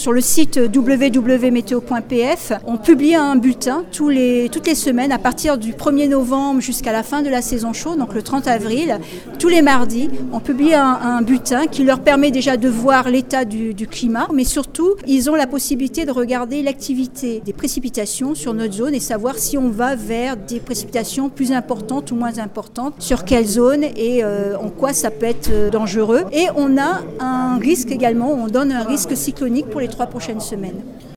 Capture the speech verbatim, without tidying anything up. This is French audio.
Sur le site w w w point météo point p f, on publie un bulletin tous les, toutes les semaines à partir du premier novembre jusqu'à la fin de la saison chaude, donc le trente avril. Tous les mardis, on publie un, un bulletin qui leur permet déjà de voir l'état du, du climat, mais surtout, ils ont la possibilité de regarder l'activité des précipitations sur notre zone et savoir si on va vers des précipitations plus importantes ou moins importantes, sur quelle zone et euh, en quoi ça peut être dangereux. Et on a un risque également, on donne un risque cyclonique pour les trois prochaines semaines.